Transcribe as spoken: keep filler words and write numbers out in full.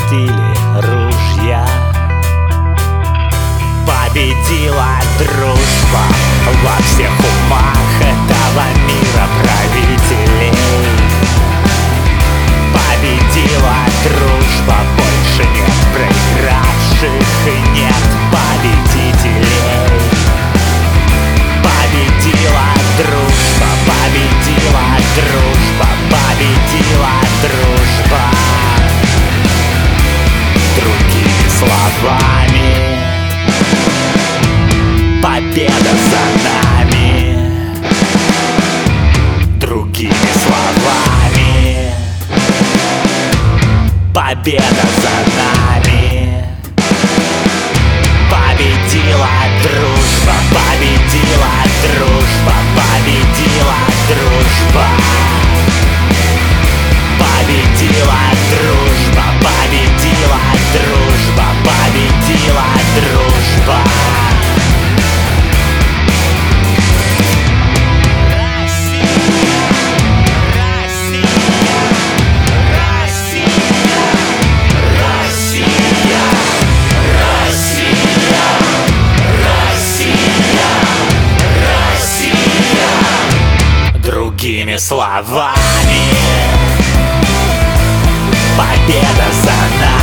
опустили ружья. Победила дружба во всех умах этого мира правителей. Победила дружба, больше нет проигравших и нет победителей. Победила дружба, победила дружба, победила дружба. Другими словами, победа за нами. Другими словами, победа за нами. Победила дружба, победила дружба, победила дружба. Победила дружба, победила дружба, победила дружба. Другими словами, победа за нами.